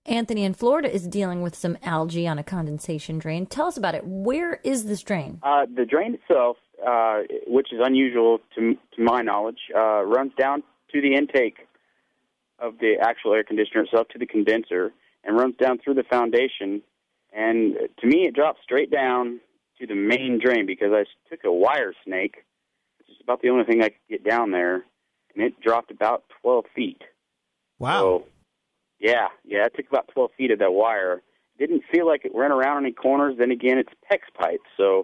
Anthony in Florida is dealing with some algae on a condensation drain. Tell us about it. Where is this drain? The drain itself, which is unusual to my knowledge, runs down to the intake of the actual air conditioner itself, to the condenser, and runs down through the foundation. And to me, it drops straight down to the main drain because I took a wire snake, which is about the only thing I could get down there, and it dropped about 12 feet. Wow. So, yeah, it took about 12 feet of that wire. Didn't feel like it ran around any corners. Then again, it's PEX pipe, so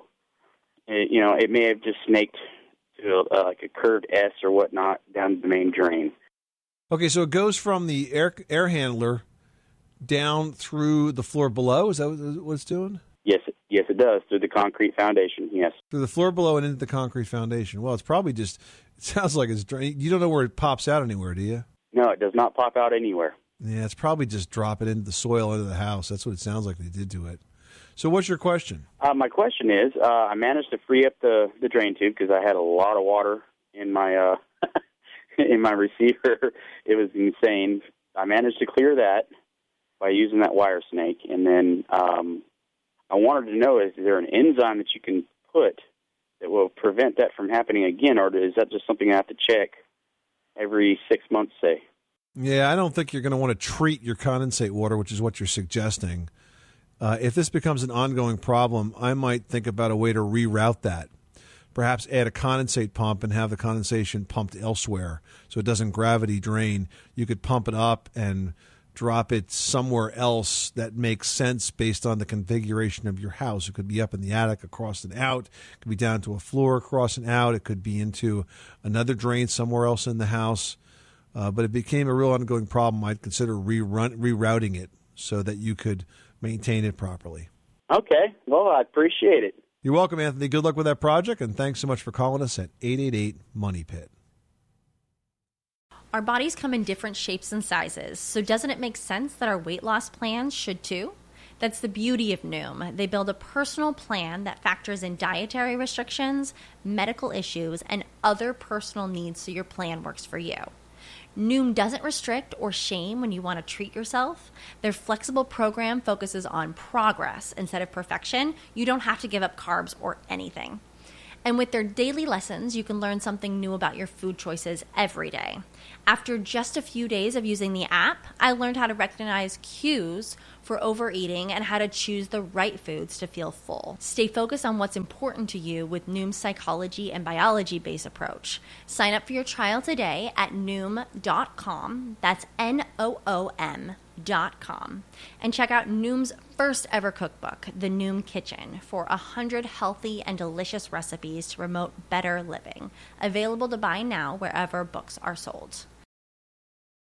it may have just snaked to like a curved S or whatnot down the main drain. Okay, so it goes from the air handler down through the floor below. Is that what it's doing? Yes, it does, through the concrete foundation. Yes, through the floor below and into the concrete foundation. Well, it's probably just. It sounds like it's. You don't know where it pops out anywhere, do you? No, it does not pop out anywhere. Yeah, it's probably just drop it into the soil under the house. That's what it sounds like they did to it. So what's your question? My question is, I managed to free up the drain tube because I had a lot of water in my in my receiver. It was insane. I managed to clear that by using that wire snake. And then I wanted to know, is there an enzyme that you can put that will prevent that from happening again, or is that just something I have to check every 6 months, say? Yeah, I don't think you're going to want to treat your condensate water, which is what you're suggesting. If this becomes an ongoing problem, I might think about a way to reroute that. Perhaps add a condensate pump and have the condensation pumped elsewhere so it doesn't gravity drain. You could pump it up and drop it somewhere else that makes sense based on the configuration of your house. It could be up in the attic across and out. It could be down to a floor across and out. It could be into another drain somewhere else in the house. But it became a real ongoing problem. I'd consider rerouting it so that you could maintain it properly. Okay. Well, I appreciate it. You're welcome, Anthony. Good luck with that project, and thanks so much for calling us at 888-MONEY-PIT. Our bodies come in different shapes and sizes, so doesn't it make sense that our weight loss plans should too? That's the beauty of Noom. They build a personal plan that factors in dietary restrictions, medical issues, and other personal needs so your plan works for you. Noom doesn't restrict or shame when you want to treat yourself. Their flexible program focuses on progress instead of perfection. You don't have to give up carbs or anything. And with their daily lessons, you can learn something new about your food choices every day. After just a few days of using the app, I learned how to recognize cues for overeating and how to choose the right foods to feel full. Stay focused on what's important to you with Noom's psychology and biology-based approach. Sign up for your trial today at Noom.com. That's Noom.com. And check out Noom's first ever cookbook, The Noom Kitchen, for 100 healthy and delicious recipes to promote better living. Available to buy now wherever books are sold.